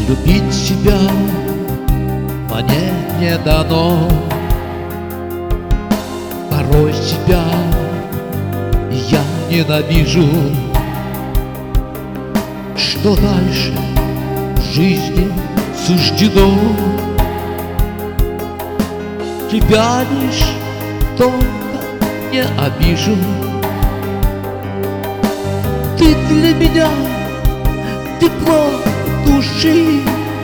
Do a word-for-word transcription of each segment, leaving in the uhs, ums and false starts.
Любить тебя мне не дано. Порой себя я ненавижу. Что дальше в жизни суждено? Тебя лишь только не обижу. Ты для меня тепло души,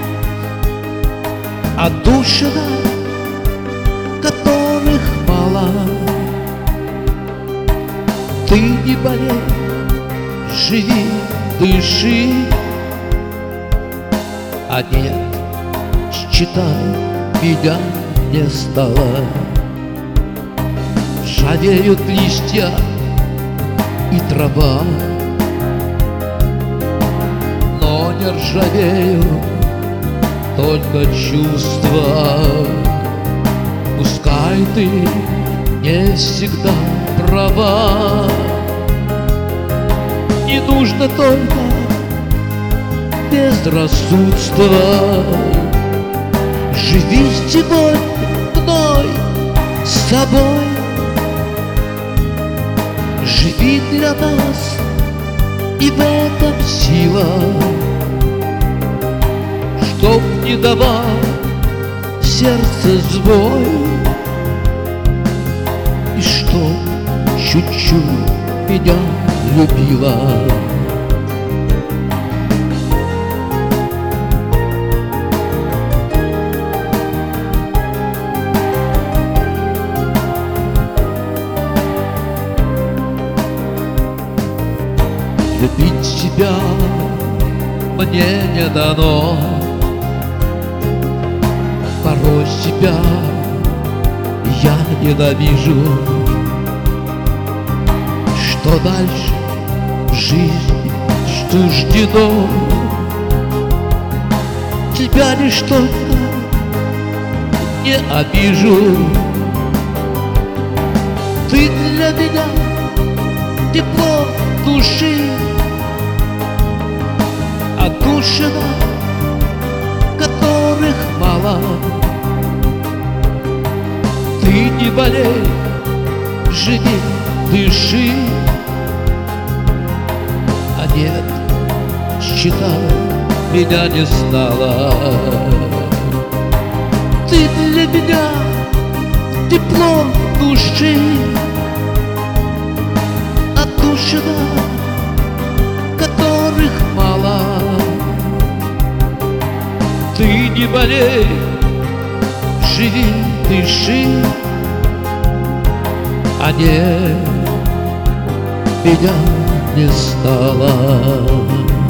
отдушина, которых мало. Ты не болей, живи, дыши. А нет, считай, меня не стало. Жалеют листья и трава, но не ржавеют только чувства. Пускай ты не всегда права, не нужно только безрассудства. Живи сегодня мной, с собой. Живи для нас, и в этом сила, чтоб не давал сердце сбой, и чтоб чуть-чуть меня любила. Любить себя мне не дано. Порой себя я ненавижу. Что дальше в жизни суждено? Тебя лишь только не обижу. Ты для меня тепло души, отдушина, которых мало. Ты не болей, живи, дыши. А нет, считай, меня не стало. Ты для меня тепло души, отдушина, которых мало. Ты не болей, живи, дыши. А нет, меня не стало.